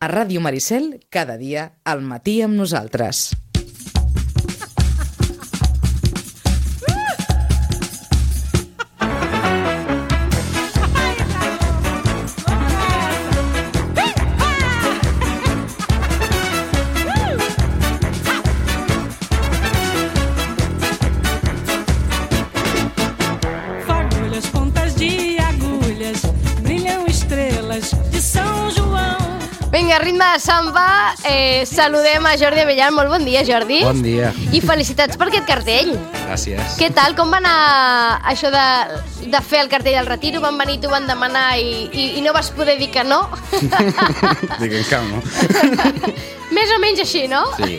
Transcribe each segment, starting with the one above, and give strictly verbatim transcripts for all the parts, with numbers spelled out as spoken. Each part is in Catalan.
A Ràdio Maricel, cada dia, al matí amb nosaltres. Vinga, ritme de samba, eh, saludem a Jordi Abellan. Molt bon dia, Jordi. Bon dia. I felicitats per aquest cartell. Gràcies. Què tal? Com va anar això de, de fer el cartell del retiro? Van venir, t'ho van demanar i, i, i no vas poder dir que no? Diguem que no. Més o menys així, no? Sí.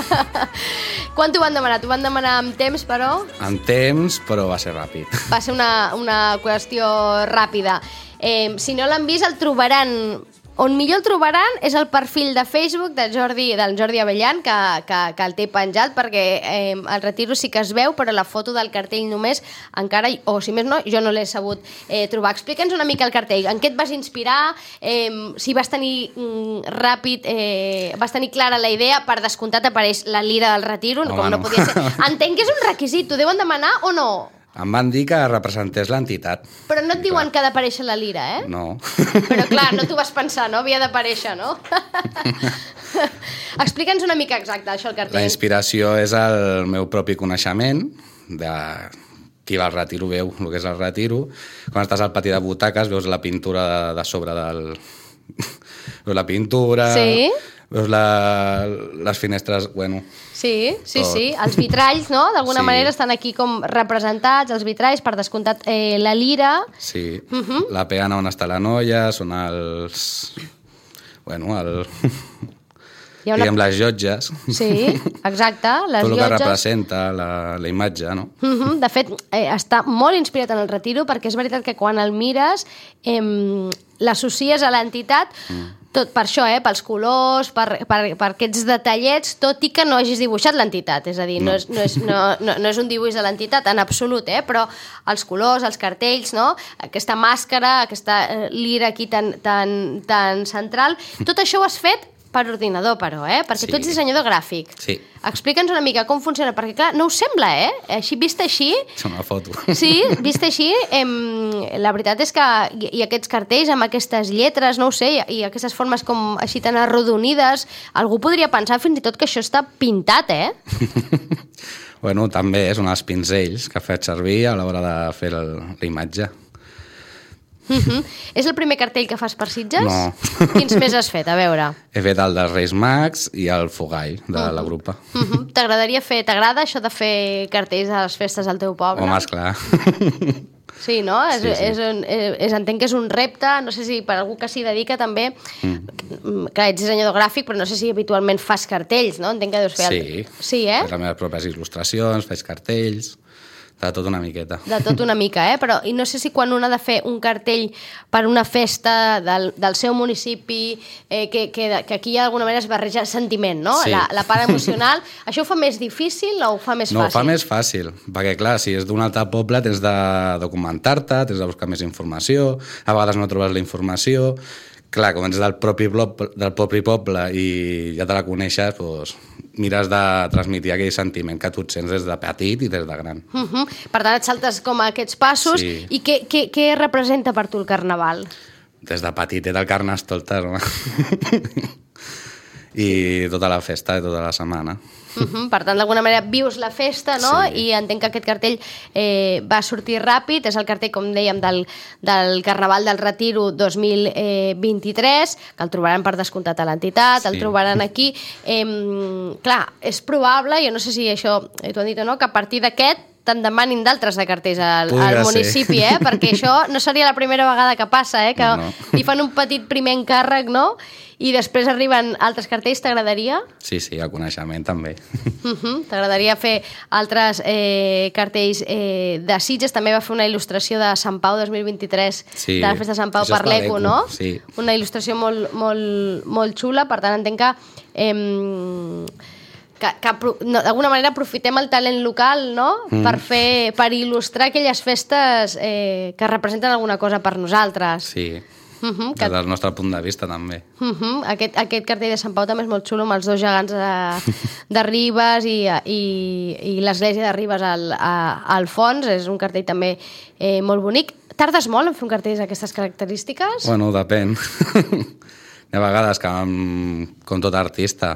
Quan t'ho van demanar? T'ho van demanar amb temps, però? En temps, però va ser ràpid. Va ser una, una qüestió ràpida. Eh, si no l'han vist, el trobaran... On millor el trobaran és el perfil de Facebook del Jordi, del Jordi Abellan, que, que, que el té penjat, perquè eh, el retiro sí que es veu, però la foto del cartell només encara, o si més no, jo no l'he sabut eh, trobar. Explica'ns una mica el cartell. En què et vas inspirar? Eh, si vas tenir mm, ràpid, eh, vas tenir clara la idea, per descomptat apareix la lira del retiro, Home, com no, no podia ser. Entenc que és un requisit, t'ho deuen demanar o no? Em van dir que representés l'entitat. Però no et I diuen clar. que ha d'aparèixer la lira, eh? No. Però clar, no t'ho vas pensar, no? Havia d'aparèixer, no? Explica'ns una mica exacte, això, el cartell. La inspiració és el meu propi coneixement de qui va al retiro, veu el que és el retiro. Quan estàs al pati de butaques veus la pintura de, de sobre del... veus la pintura... Sí. Veus la, les finestres, bueno... Sí, sí, tot. sí. Els vitralls, no? D'alguna Sí. manera estan aquí com representats, els vitralls, per descomptat eh, la lira. Sí, Uh -huh. la peana on està la noia, són els... Bueno, el... Hi ha una... diguem, les llotges. Sí, exacte, les Tot el que llotges. representa la, la imatge, no? Uh -huh. De fet, eh, està molt inspirat en el retiro, perquè és veritat que quan el mires eh, l'associes a l'entitat, mm. tot per això, eh, pels colors, per, per, per aquests detallets, tot i que no hagis dibuixat l'entitat, és a dir, no, no, és, no, és, no, no, no és un dibuix de l'entitat en absolut, eh, però els colors, els cartells, no? Aquesta màscara, aquesta eh, lira aquí tan, tan, tan central, tot això ho has fet per ordinador, però, eh? Perquè Sí. tu ets dissenyador gràfic. Sí. Explica'ns una mica com funciona, perquè clar, no us sembla, eh? Així, vist així... És una foto. Sí, vist així, em, la veritat és que i, i aquests cartells amb aquestes lletres, no ho sé, i, i aquestes formes com així tan arrodonides, algú podria pensar fins i tot que això està pintat, eh? Bueno, també són els pinzells que faig servir a l'hora de fer el, la imatge. Uh -huh. És el primer cartell que fas per Sitges? No. Quins més has fet? A veure. He fet el dels Reis Mags i el Fogall, de Uh-huh. la grupa. Uh -huh. T'agradaria fer, t'agrada això de fer cartells a les festes al teu poble? Home, esclar. Sí, no? És, Sí, sí. És un, és, és, entenc que és un repte, no sé si per algú que s'hi dedica també, mm. que ets dissenyador gràfic, però no sé si habitualment fas cartells, no? Entenc que deus fer... Sí. El... Sí, eh? Faig les meves pròpies il·lustracions, faig cartells, de tot una miqueta. De tot una mica, eh? Però i no sé si quan un ha de fer un cartell per una festa del, del seu municipi, eh, que, que, que aquí d'alguna manera es barreja el sentiment, no? Sí. La, la part emocional. Això ho fa més difícil o ho fa més No, fàcil? ho fa més fàcil, perquè clar, si és d'un altre poble tens de documentar-te, tens de buscar més informació, a vegades no trobes la informació. Clar, com ets del propi, poble, del propi poble i ja te la coneixes, doncs mires de transmetre aquell sentiment que tu et sents des de petit i des de gran. Uh -huh. Per tant, et saltes com a aquests passos. Sí. I què, què, què representa per tu el carnaval? Des de petitet el carnestoltes, home. I tota la festa i tota la setmana. Uh -huh. Per tant, d'alguna manera vius la festa, no? Sí. I entenc que aquest cartell eh, va sortir ràpid. És el cartell, com dèiem, del, del Carnaval del Retiro dos mil vint-i-tres, que el trobaran per descomptat a l'entitat, sí. El trobaran aquí. Eh, clar, és probable, jo no sé si això eh, t'ho han dit o no, que a partir d'aquest te'n demanin d'altres de cartells al, al municipi, eh? Perquè això no seria la primera vegada que passa, eh? Que no, no. li fan un petit primer encàrrec, no? I després arriben altres cartells. T'agradaria? Sí, sí, el coneixement també. Uh -huh. T'agradaria fer altres eh, cartells eh, de Sitges. També va fer una il·lustració de Sant Pau dos mil vint-i-tres, sí, de la festa de Sant Pau això per l'Eco, no? Sí. Una il·lustració molt, molt, molt xula, per tant entenc que... Eh, que, que no, d'alguna manera aprofitem el talent local, no? Mm. Per fer, per il·lustrar aquelles festes eh, que representen alguna cosa per nosaltres. Sí. Uh -huh, des del nostre punt de vista, també. Uh -huh. aquest, aquest cartell de Sant Pau també és molt xulo, amb els dos gegants de, de Ribes i, i, i l'església de Ribes al, a, al fons. És un cartell també eh, molt bonic. Tardes molt en fer un cartell d'aquestes característiques? Bueno, depèn. Hi ha vegades que, com tot artista,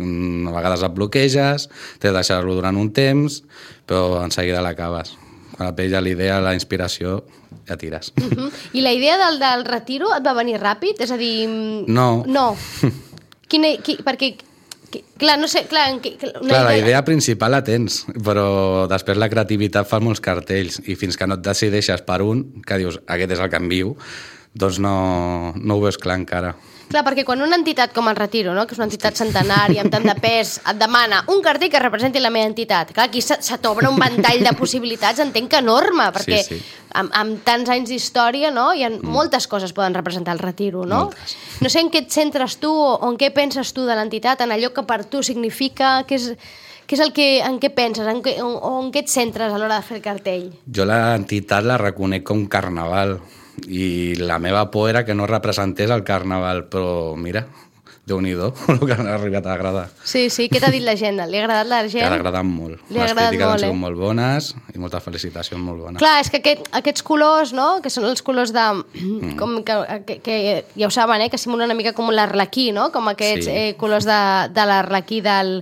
a vegades et bloqueges, t'has de deixar-lo durant un temps, però en seguida l'acabes. Quan et ve ja la idea, la inspiració, ja tires. Uh -huh. I la idea del, del retiro et va venir ràpid? És a dir... No. No. Quina, qui, perquè... Qui, clar, no sé... Clar, una clar, idea... la idea principal la tens, però després la creativitat fa molts cartells i fins que no et decideixes per un, que dius, aquest és el que em viu, doncs no, no ho veus clar encara. Clar, perquè quan una entitat com el Retiro, no?, que és una entitat centenària amb tant de pes, et demana un cartell que representi la meva entitat, clar, aquí se, se t'obre un ventall de possibilitats, entenc que enorme, perquè sí, sí. Amb, amb tants anys d'història, no?, hi ha mm. moltes coses poden representar el Retiro, no? Moltes. No sé en què et centres tu o en què penses tu de l'entitat, en allò que per tu significa, què és, què és el que, en què penses, en què, o en què et centres a l'hora de fer el cartell? Jo l'entitat la reconec com carnaval, i la meva por era que no representés el carnaval, però mira, Déu-n'hi-do el que ha arribat a agradar. Sí, sí, què t'ha dit la gent? Li ha agradat la gent? Li ha agradat molt. Li ha Les agradat crítiques molt, han sigut eh? molt bones i moltes felicitacions molt bones. Clar, és que aquest, aquests colors, no?, que són els colors de... Mm. Com que, que, que ja ho saben, eh?, que simulen una mica com l'arlequí, no?, com aquests sí. eh, colors de, de l'arlequí del,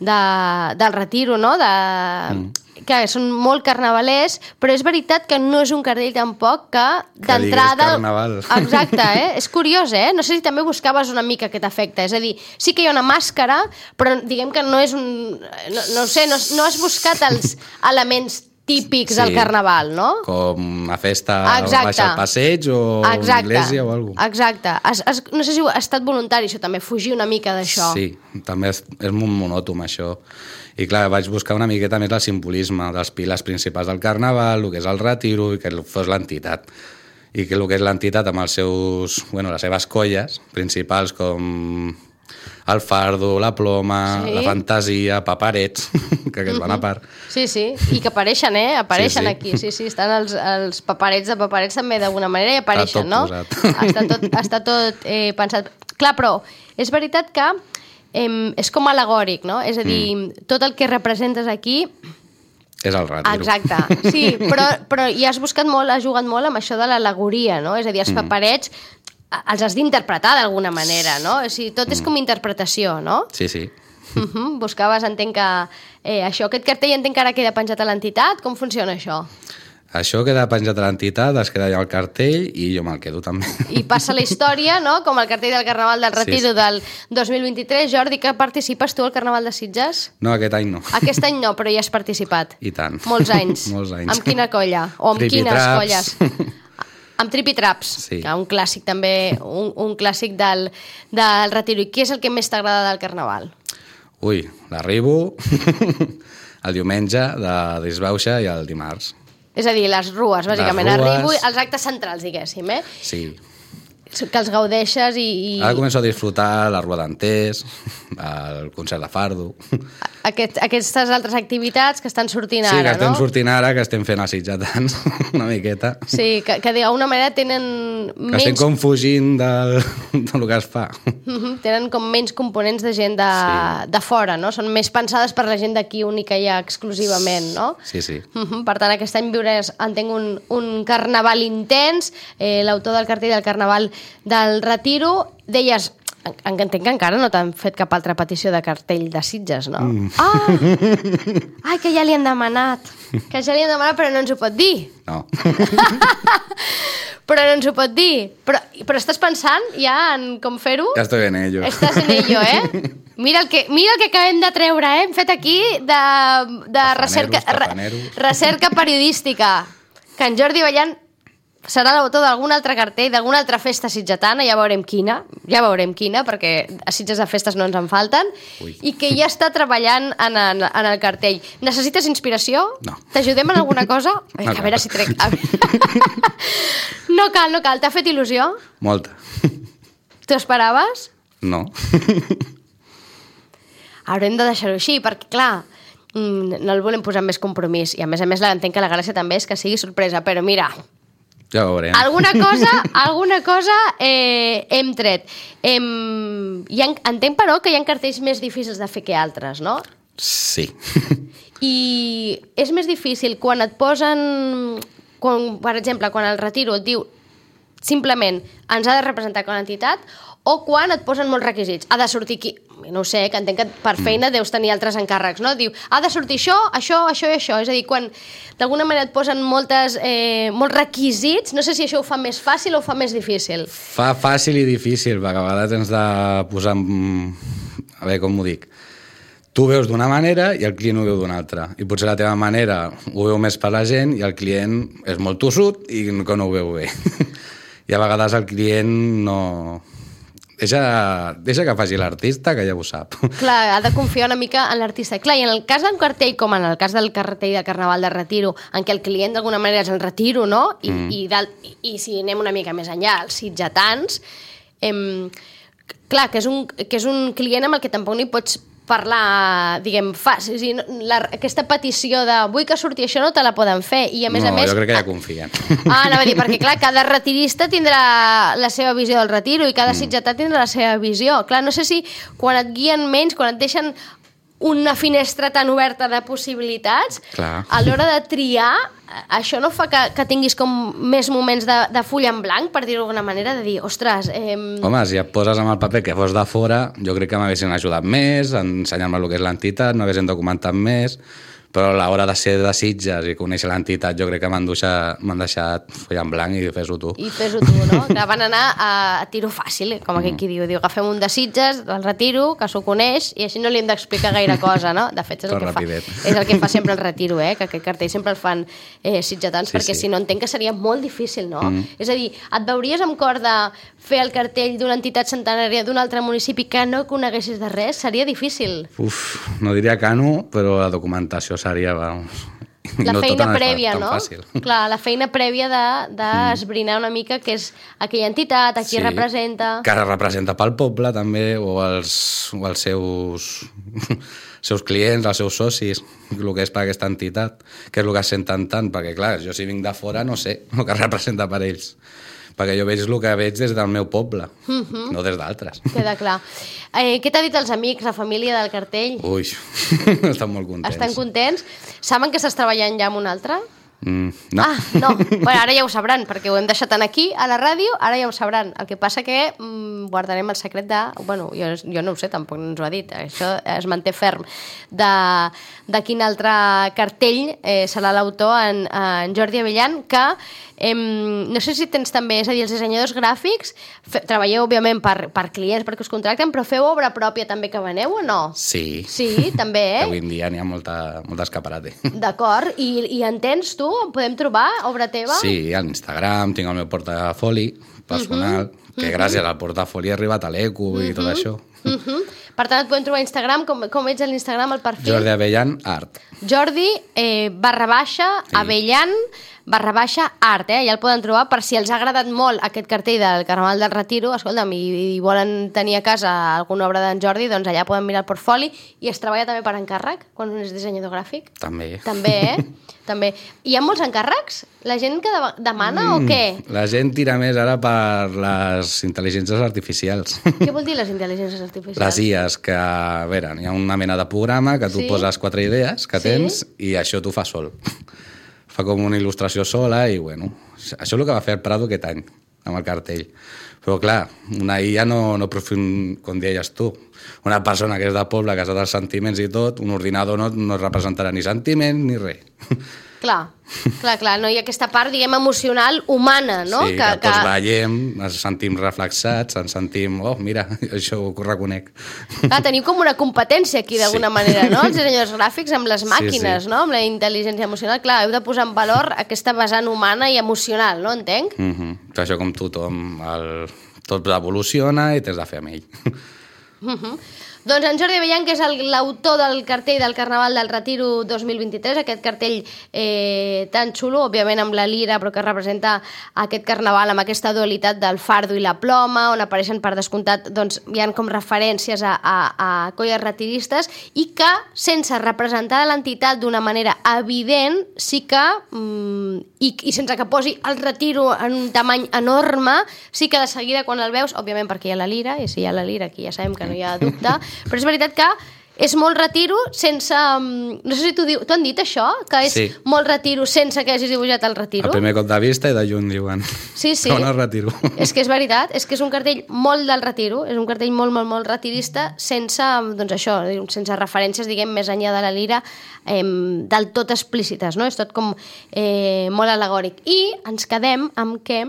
de, del Retiro, no?, de... Mm. Que són molt carnavalers, però és veritat que no és un cartell tampoc que d'entrada... Que digués carnaval. Exacte, eh? És curiós, eh? No sé si també buscaves una mica aquest efecte. És a dir, sí que hi ha una màscara, però diguem que no és un... No, no sé, no, no has buscat els elements típics sí, del carnaval, no? Com a festa baix al passeig o exacte. Una església o alguna cosa. Exacte. Has, has, no sé si ha estat voluntari, això també, fugir una mica d'això. Sí, també és, és molt monòtom, això. I clar, vaig buscar una miqueta més el simbolisme dels pilars principals del carnaval, el que és el Retiro i que fos l'entitat. I que el que és l'entitat amb els seus, bueno, les seves colles principals com el fardo, la ploma, sí. la fantasia, paperets, que aquests van a part. Sí, sí, i que apareixen, eh? Apareixen sí, sí. aquí, sí, sí, estan els, els paperets de paperets també d'alguna manera i apareixen, no? Està tot, està tot eh, pensat. Clar, però és veritat que eh, és com alegòric, no? És a dir, mm. tot el que representes aquí... És el Retiro. Exacte, sí, però, però hi has buscat molt, has jugat molt amb això de l'alegoria, no? És a dir, els paperets els has d'interpretar d'alguna manera, no? O sigui, tot és com interpretació, no? Sí, sí. Uh-huh. Buscaves, entenc que eh, això, aquest cartell entenc que ara queda penjat a l'entitat. Com funciona això? Això queda penjat a l'entitat, es queda allà al cartell i jo me'l quedo també. I passa la història, no?, com el cartell del Carnaval del Retiro sí, sí. del dos mil vint-i-tres. Jordi, que participes tu al Carnaval de Sitges? No, aquest any no. Aquest any no, però hi has participat. I tant. Molts anys. Molts anys. Amb quina colla? O amb Trippy quines Traps. colles? Amb Trippy Traps, sí. que un clàssic també, un, un clàssic del, del Retiro. I què és el que més t'agrada del Carnaval? Ui, l'arribo el diumenge de disbauxa i el dimarts. És a dir, les rues, bàsicament. Les rues... Arribo els actes centrals, diguéssim, eh? Sí. Que els gaudeixes i... i... Ara començo a disfrutar la Rua d'Anters, el concert de fardo... Aquest, aquestes altres activitats que estan sortint sí, ara, no? Sí, que estem sortint ara, que estem fent els sitgetans, una miqueta. Sí, que, que d'alguna manera tenen que menys... estem com fugint del, del que es fa. Uh-huh. Tenen com menys components de gent de, sí. de fora, no? Són més pensades per la gent d'aquí única ja exclusivament, no? Sí, sí. Uh-huh. Per tant, aquest any viuràs, entenc, un, un carnaval intens. Eh, l'autor del cartell del Carnaval del Retiro, deies... Entenc que encara no t'han fet cap altra petició de cartell de Sitges, no? Mm. Ah! Ai, que ja li han demanat. Que ja li han demanat, però no ens ho pot dir. No. Però no ens ho pot dir. Però, però estàs pensant ja en com fer-ho? Ja estoy en ello. Estàs en ello, eh? Mira el que, mira el que acabem de treure, eh? Hem fet aquí de, de recerca, re, recerca periodística. Que en Jordi Bellan serà l'autor d'algun altre cartell, d'alguna altra festa sitgetana, ja veurem quina, ja veurem quina, perquè a Sitges de festes no ens en falten, Ui. I que ja està treballant en, en, en el cartell. Necessites inspiració? No. T'ajudem en alguna cosa? Ai, no, a veure si trec... No cal, no cal. T'ha fet il·lusió? Molta. T'ho esperaves? No. Haurem de deixar-ho així, perquè, clar, no el volem posar més compromís, i a més a més entenc que la gràcia també és que sigui sorpresa, però mira... Ja ho veurem. Alguna cosa, alguna cosa eh, hem tret. Em, hi ha, entenc, però, que hi ha cartells més difícils de fer que altres, no? Sí. I és més difícil quan et posen, quan, per exemple, quan el retiro et diu simplement ens ha de representar com a entitat, o quan et posen molts requisits. Ha de sortir aquí, no ho sé, que entenc que per feina deus tenir altres encàrrecs, no? Diu, ha de sortir això, això, això i això. És a dir, quan d'alguna manera et posen moltes, eh, molts requisits, no sé si això ho fa més fàcil o ho fa més difícil. Fa fàcil i difícil, perquè a vegades tens de posar... A veure, com ho dic? Tu ho veus d'una manera i el client ho veu d'una altra. I potser la teva manera ho veu més per la gent i el client és molt tossut i que no ho veu bé. I a vegades el client no... Deixa, deixa que faci l'artista, que ja ho sap. Clar, ha de confiar una mica en l'artista. Clar, i en el cas d'un cartell, com en el cas del cartell de Carnaval de Retiro, en què el client d'alguna manera és el retiro, no? I, mm. i, del, i, i si anem una mica més enllà, els sitgetans, em, clar, que és, un, que és un client amb el que tampoc ni pots parlar, diguem, fàcil. O sigui, la, aquesta petició de vull que surti això no te la poden fer. I a més no, a més... jo crec que ja confien. Ah, anava a dir, perquè clar, cada retirista tindrà la seva visió del retiro i cada mm. sitgetà tindrà la seva visió. Clar, no sé si quan et guien menys, quan et deixen una finestra tan oberta de possibilitats, clar. A l'hora de triar, això no fa que, que tinguis com més moments de, de full en blanc, per dir-ho d'alguna manera, de dir, ostres... Eh... Home, si et poses amb el paper que fos de fora, jo crec que m'haguessin ajudat més, a ensenyar-me el que és l'entitat, m'haguessin documentat més, però a l'hora de ser de Sitges i conèixer l'entitat jo crec que m'han deixat, deixat full en blanc i fes-ho tu. I fes-ho tu, no? Que van anar a, a tiro fàcil, com aquell mm. qui diu. Diu, agafem un de Sitges, el retiro, que s'ho coneix, i així no li hem d'explicar gaire cosa, no? De fet, és el, que fa, és el que fa sempre el retiro, eh? Que aquest cartell sempre el fan eh, sitgetans, sí, perquè sí. Si no entenc que seria molt difícil, no? Mm. És a dir, et veuries amb cor de fer el cartell d'una entitat centenària d'un altre municipi que no coneguessis de res? Seria difícil. Uf, no diria que no, però la documentació seria, vamos... La no feina tota prèvia, tan no? Fàcil. Clar, la feina prèvia d'esbrinar de, mm. una mica què és aquella entitat, a qui sí, representa... Que representa pel poble, també, o els, o els seus, seus clients, els seus socis, el que és per aquesta entitat, que és el que es senten tant, perquè, clar, jo si vinc de fora no sé el que representa per ells, perquè jo veig el que veig des del meu poble, mm -hmm. no des d'altres. Queda clar. Eh, què t'ha dit els amics, la família del cartell? Ui, estan molt contents. Estan contents? Saben que estàs treballant ja amb un altre? Mm, no. Ah, no. Bueno, ara ja ho sabran, perquè ho hem deixat aquí, a la ràdio, ara ja ho sabran. El que passa que mm, guardarem el secret de... Bueno, jo, jo no ho sé, tampoc ens ho ha dit. Això es manté ferm. De, de quin altre cartell eh, serà l'autor en, en Jordi Abellan, que eh, no sé si tens també, és a dir, els dissenyadors gràfics, fe, treballeu, òbviament, per, per clients, perquè us contracten, però feu obra pròpia també que veneu o no? Sí. Sí, també, eh? Avui en dia n'hi ha molta, molta escaparate. D'acord. I, I en tens tu? Podem trobar obra teva? Sí, a l'Instagram, tinc el meu portafoli personal, uh -huh. que gràcies al portafoli he arribat a l'Eco uh -huh. i tot això. Uh -huh. Per tant, et podem trobar a Instagram, com, com ets a l'Instagram, el perfil? Jordi Abellan Art. Jordi eh, barra baixa sí. Abellan barra baixa art, eh? Ja el poden trobar per si els ha agradat molt aquest cartell del Carnaval del Retiro, escolta'm, i, i volen tenir a casa alguna obra d'en Jordi, doncs allà poden mirar el portfoli. I es treballa també per encàrrec, quan un és dissenyador gràfic? També. També, eh? També. Hi ha molts encàrrecs? La gent que de demana mm, o què? La gent tira més ara per les intel·ligències artificials. Què vol dir les intel·ligències artificials? Les I As, que, a veure, hi ha una mena de programa que tu sí? poses quatre idees que tens sí? i això t'ho fa sol. Fa com una il·lustració sola i, bueno, això és el que va fer el Prado aquest any, amb el cartell. Però, clar, una I A no, no profund, com deies tu. Una persona que és de poble, que ha dels sentiments i tot, un ordinador no, no representarà ni sentiments ni res. Clar, clar, clar, no hi ha aquesta part, diguem, emocional, humana, no? Sí, que, que tots que... veiem, ens sentim reflexats, ens sentim, oh, mira, això ho reconec. Clar, teniu com una competència aquí, d'alguna sí. manera, no? Els dissenyadors gràfics amb les màquines, sí, sí. no? Amb la intel·ligència emocional. Clar, heu de posar en valor aquesta vessant humana i emocional, no? Entenc? Mm -hmm. Això com tothom, el... tot evoluciona i tens de fer amb ell. Uh-huh. Doncs en Jordi Abellan, que és l'autor del cartell del Carnaval del Retiro dos mil vint-i-tres, aquest cartell eh, tan xulo, òbviament amb la lira, però que representa aquest carnaval amb aquesta dualitat del fardo i la ploma, on apareixen per descomptat, doncs hi ha com referències a, a, a colles retiristes, i que, sense representar l'entitat d'una manera evident, sí que, mm, i, i sense que posi el retiro en un tamany enorme, sí que de seguida quan el veus, òbviament perquè hi ha la lira, i si hi ha la lira aquí ja sabem que no hi ha dubte, però és veritat que és molt retiro sense... No sé si t'ho diu... T'ho han dit, això? Que és sí. molt retiro sense que hagis dibuixat el retiro? El primer cop de vista i de lluny diuen. Sí, sí. No, no retiro. És que és veritat, és que és un cartell molt del retiro, és un cartell molt, molt, molt retirista, sense, doncs això, sense referències, diguem, més enllà de la lira, eh, del tot explícites, no? És tot com eh, molt alegòric. I ens quedem amb que...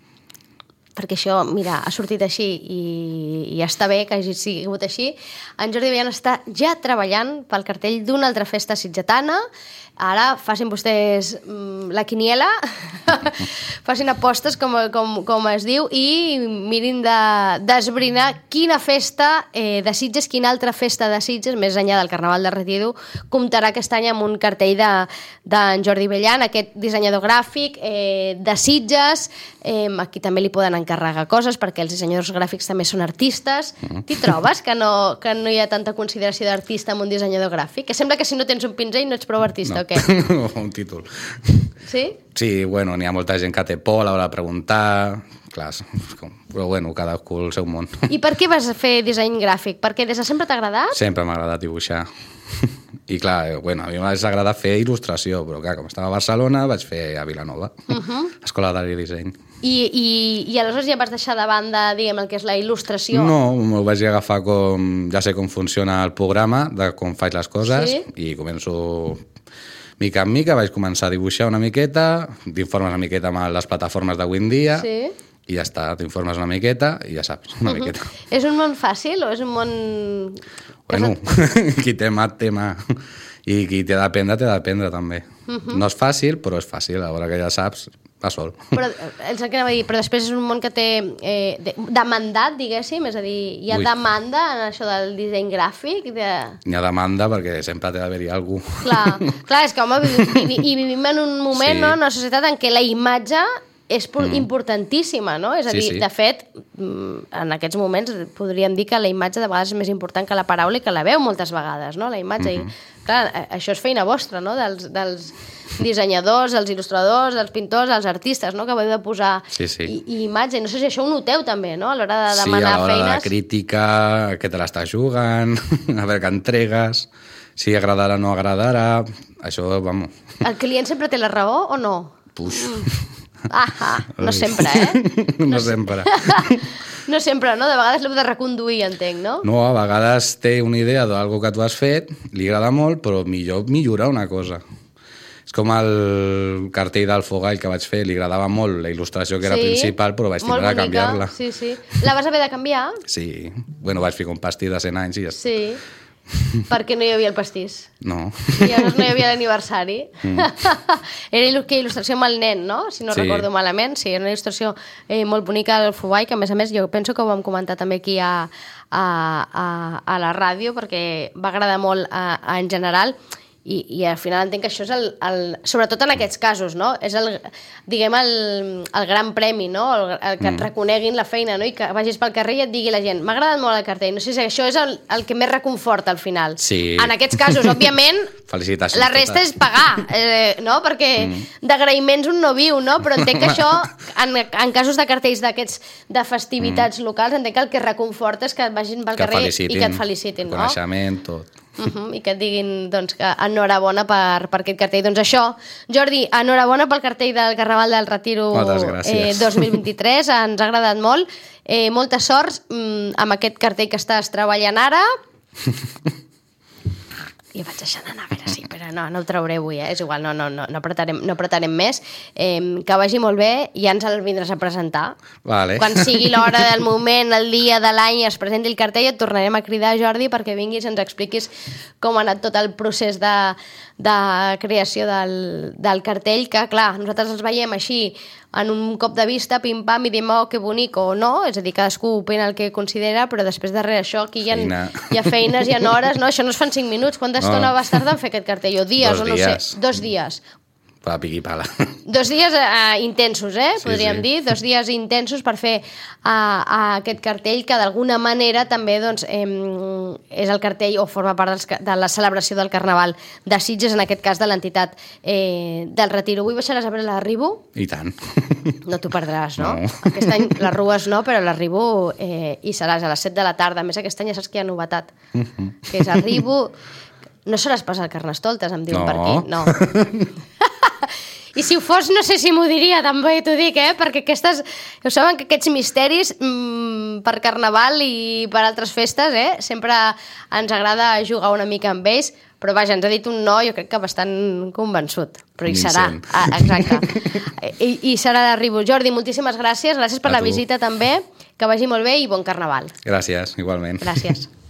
perquè això, mira, ha sortit així i, i està bé que hagi sigut així, en Jordi Abellan està ja treballant pel cartell d'una altra festa sitgetana. Ara facin vostès mm, la quiniela, facin apostes, com, com, com es diu, i mirin d'esbrinar de, quina festa eh, de Sitges, quina altra festa de Sitges, més enllà del Carnaval de Retiro, comptarà aquest any amb un cartell d'en de, de Jordi Abellan, aquest dissenyador gràfic eh, de Sitges. Eh, aquí també li poden encarregar coses, perquè els dissenyadors gràfics també són artistes. T'hi trobes que no, que no hi ha tanta consideració d'artista amb un dissenyador gràfic? Que sembla que si no tens un pinzell no ets prou artista, no. o què? Un títol. Sí? Sí, bueno, n'hi ha molta gent que té por a l'hora de preguntar, clar, però bueno, cadascú el seu món. I per què vas fer disseny gràfic? Perquè des de sempre t'ha agradat? Sempre m'ha agradat dibuixar. I clar, bueno, a mi m'ha agradat fer il·lustració, però clar, com estava a Barcelona vaig fer a Vilanova, uh-huh. Escola d'Art i Disseny. I, i, I aleshores ja vas deixar de banda, diguem, el que és la il·lustració? No, m'ho vaig agafar com... Ja sé com funciona el programa, de com faig les coses, sí? I començo... Mica en mica vaig començar a dibuixar una miqueta, t'informes una miqueta amb les plataformes d'avui en dia, sí? I ja està, t'informes una miqueta i ja saps, una uh-huh. miqueta. És un món fàcil o és un món... Bueno, qui té mà, té mà. I qui té d'aprendre, té d'aprendre també. Uh-huh. No és fàcil, però és fàcil, a l'hora que ja saps, va sol. Però, el que anava a dir, però després és un món que té eh, de, demandat, diguéssim, és a dir, hi ha Ui. demanda en això del disseny gràfic? De... Hi ha demanda perquè sempre té d'haver-hi algú. Clar, clar, és que, home, i, i vivim en un moment, sí. no, en una societat en què la imatge és mm. importantíssima, no? És a dir, sí, sí. de fet, en aquests moments podríem dir que la imatge de vegades és més important que la paraula i que la veu moltes vegades, no? La imatge. Mm-hmm. I, clar, això és feina vostra, no? Dels, dels dissenyadors, els il·lustradors, els pintors, els artistes, no? Que heu de posar sí, sí. I, i imatge. No sé si això ho noteu també, no? A l'hora de demanar feines. Sí, a l'hora feines. de la crítica, que te l'estàs jugant, a veure què entregues, si agradarà o no agradarà, això, vamos. El client sempre té la raó o no? Puf... Mm. Ah, no sempre, eh? No, no sempre. No sempre, no? De vegades l'heu de reconduir, entenc, no? No, a vegades té una idea d'algo que tu has fet, li agrada molt, però millor millorar una cosa. És com el cartell del Fogall que vaig fer, li agradava molt la il·lustració que era sí, principal, però vaig tindre de canviar-la. Sí, sí. La vas haver de canviar? Sí. Bueno, vaig fer un pastís de cent anys i ja està. Sí. Perquè no hi havia el pastís. No. I llavors no hi havia l'aniversari. Mm. Era il·lustració amb el nen, no? Si no sí. recordo malament. Sí, era una il·lustració eh, molt bonica del Fogall, que a més a més jo penso que ho vam comentar també aquí a, a, a, a la ràdio, perquè va agradar molt a, a, en general. I, i al final entenc que això és el, el... Sobretot en aquests casos, no? És el, diguem, el, el gran premi, no? El, el que et mm. reconeguin la feina, no? I que vagis pel carrer i et digui la gent m'ha agradat molt el cartell. No sé si això és el, el que més reconforta al final. Sí. En aquests casos, òbviament, la resta totes. És pagar, eh, no? Perquè mm. d'agraïments un no viu, no? Però entenc que això, en, en casos de cartells d'aquests de festivitats mm. locals, entenc que el que reconforta és que et vagin pel que carrer felicitin, i que et felicitin, no? Coneixement, tot. Uh-huh, i que et diguin doncs, que enhorabona per, per aquest cartell. Doncs això, Jordi, enhorabona pel cartell del Carnaval del Retiro eh, dos mil vint-i-tres, ens ha agradat molt. Eh, molta sort mm, amb aquest cartell que estàs treballant ara. I vaig deixant anar, a veure, sí, però no, no ho trauré avui, eh? És igual, no, no, no, no, apretarem, no apretarem més. Eh, que vagi molt bé, ja ens el vindràs a presentar. Vale. Quan sigui l'hora del moment, el dia de l'any, es presenti el cartell, et tornarem a cridar, Jordi, perquè vinguis i ens expliquis com ha anat tot el procés de, de creació del, del cartell, que, clar, nosaltres els veiem així en un cop de vista, pim-pam, i diem, oh, que bonic, o no, és a dir, cadascú opina el que considera, però després darrere això aquí hi ha, Feina. hi ha feines, hi ha hores, no? Això no es fan cinc minuts. Quanta estona No. vas tardar en fer aquest cartell? O dies, Dos o no ho dies. sé. Dos dies. Pa piqui pala. Dos dies eh, intensos, eh? Sí, Podríem sí. dir. Dos dies intensos per fer eh, aquest cartell que d'alguna manera també doncs, eh, és el cartell o forma part dels, ca- de la celebració del Carnaval de Sitges, en aquest cas de l'entitat eh, del Retiro. Avui baixaràs a veure l'arribo? I tant. No t'ho perdràs, no? No. Aquest any les rues no, però l'arribo eh, hi seràs a les set de la tarda. A més, aquest any ja saps que hi ha novetat, que és arribo... No seràs pas el Carnestoltes, em diuen No. per aquí. No. I si ho fos, no sé si m'ho diria, també t'ho dic, eh? Perquè aquestes... Ja ho saben que aquests misteris mmm, per Carnaval i per altres festes, eh? Sempre ens agrada jugar una mica amb ells, però vaja, ens ha dit un no, jo crec que bastant convençut. Però hi serà. Convincent. Ah, exacte. I, I serà l'arribo. Jordi, moltíssimes gràcies. Gràcies per A la tu. visita també. Que vagi molt bé i bon Carnaval. Gràcies, igualment. Gràcies.